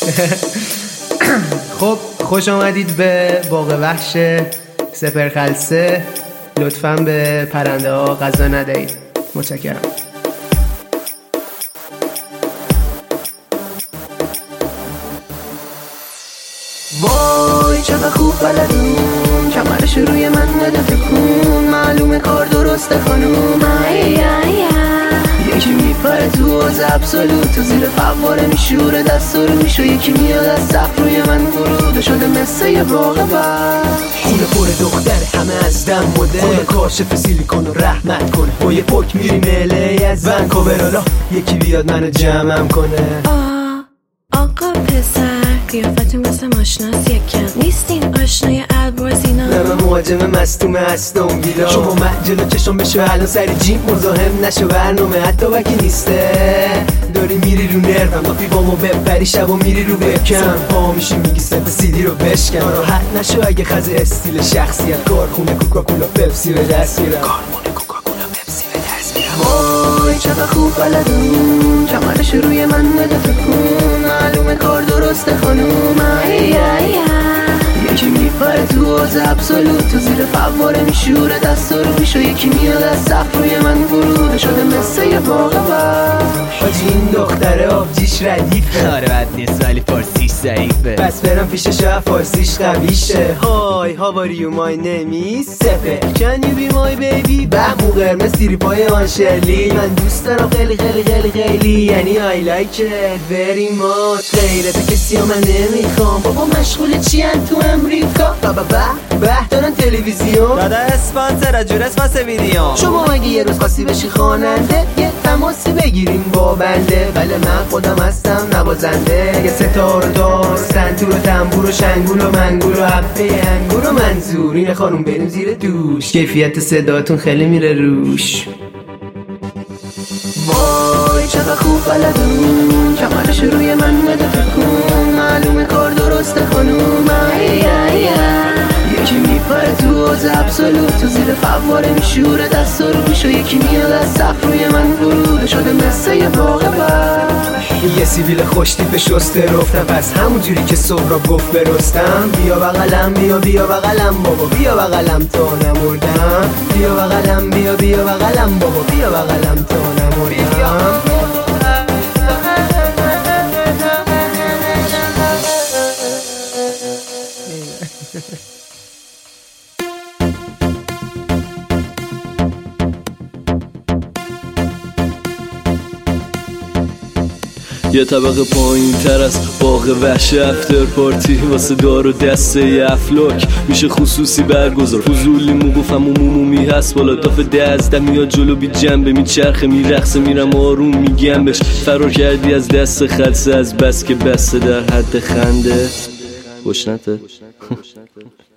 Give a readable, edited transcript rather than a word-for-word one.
خب خوش آمدید به باغ وحش سپرخلسه. لطفاً به پرنده ها غذا ندهید. متشکرم. وای چقدر خوب بلدون، کمرش روی من نده تکون، معلومه کار درسته خانوم. یکی میپره تو آز ابسولوت، تو زیر فواره میشوره دست رو میشو، یکی میاد از سقف روی من فروده شده مثل یه باغ وحش. خونه پر دختر همه از دم مده، خونه کاشف سیلیکون و رحمت کنه، با یه پک میریم الی از ونکوور، حالا یکی بیاد منو جمعم کنه. آقا پسر قیافتون مثل ماشناس یکم نیستین آشنای البرزینا. نه من مهاجم مستوم استون ویلا، شما من جلو چشم بشو الان سر جیم مزاحم نشو، برنامه حتی وکی نیسته، داری میری رو نروم با پیبامو ببری شب و میری رو بکم، پا میشی میگی سپ سیدی رو بشکن، راحت نشو اگه خز استیل شخصیت، کارخونه کوکاکولا پپسی به دست میرم، کارخونه کوکاکولا پپسی به دست میرم. وای چقدر خوب بلدون، کمرش روی من نده تکون، معلومه کار درسته خانوم. یکی میپره تو آز ابسولوت، تو زیر فواره میشوره دست رو میشو، یکی میاد از سقف روی من فروده شده مثل یه باغ وحش. حاجی این دختره آبجیش ردیفه، آره بد نیست ولی فارسیش ضعیفه، بس برم پیش شاید فارسیش قویشه. های هاواریو مای نمی سپه can you be my baby، بهمو قرمز تیری پای آنشرلی، من دوست دارم خیلی خیلی خیلی خیلی، یعنی I like it very much، غیرت کسی ها من نمیخوام، بابا مشغول چی ان تو امریکا، بابا به دارن تلویزیون، دادا اسپانسر جور اسپانس ویدیو. شما اگه یه روز خواستی بشی خواننده یه تماسی بگیریم با بنده، بله من خودم هستم نوازنده، یه ستاره دار سنتور و تنبور و شنگول و منگول و حبه انگور و منظور، اینه خانوم بریم زیر دوش، کیفیت صداتون خیلی میره روش. وای چقدر خوب بلدون، کمرش روی من نده تکون، معلومه کار درسته خانوم. یکی میپره تو آز ابسولوت، تو زیر فواره میشوره دست رو میشو، یکی میاد از سقف روی من فروده شده مثل یه باغ وحش. یه سیبیل خوشتیپ شسته رفتم، پس همون جوری که سهراب گفت برستم، بیا بغلم بیا بغلم بابا، بیا بغلم تا نمردم، بیا بغلم بیا بغلم بابا، بیا بغلم تا نمردم. یه طبقه پایین تر از باغ وحش افتر پارتی، واسه دار و دسته افلاک میشه خصوصی برگزار، فضولی موقفم و مومی هست بالا داف 10 میاد جلو بی جنبه، میچرخه میرقصه میرم آروم میگم بهش، فرار کردی از دست خلصه از بس که بسته در حد خنده گشنته.